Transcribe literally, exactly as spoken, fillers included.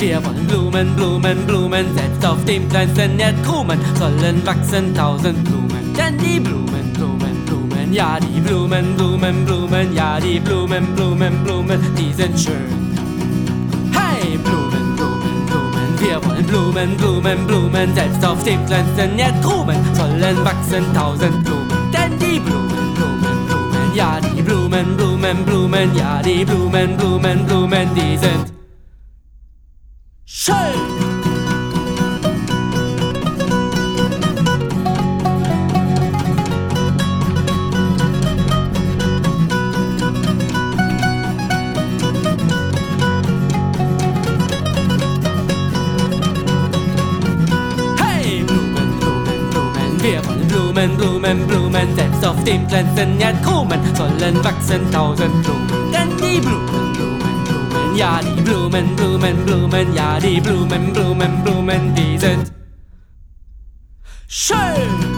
Wir wollen Blumen, Blumen, Blumen, selbst auf dem kleinsten Erdkrumen sollen wachsen tausend Blumen. Denn die Blumen, Blumen, Blumen, ja die Blumen, Blumen, Blumen, ja die Blumen, Blumen, Blumen, die sind schön. Hey, Blumen, Blumen, Blumen, wir wollen Blumen, Blumen, Blumen, selbst auf dem kleinsten Erdkrumen sollen wachsen tausend Blumen. Denn die Blumen, Blumen, Blumen, ja die Blumen, Blumen, Blumen, ja die Blumen, Blumen, Blumen, die sind schön! Hey, Blumen, Blumen, Blumen, wir wollen Blumen, Blumen, Blumen, selbst auf dem kleinsten Erdkrumen sollen wachsen tausend Blumen. Denn die Blumen, Blumen, Blumen, ja die Blumen, Blumen, Blumen, ja die Blumen, Blumen, Blumen, die sind schön!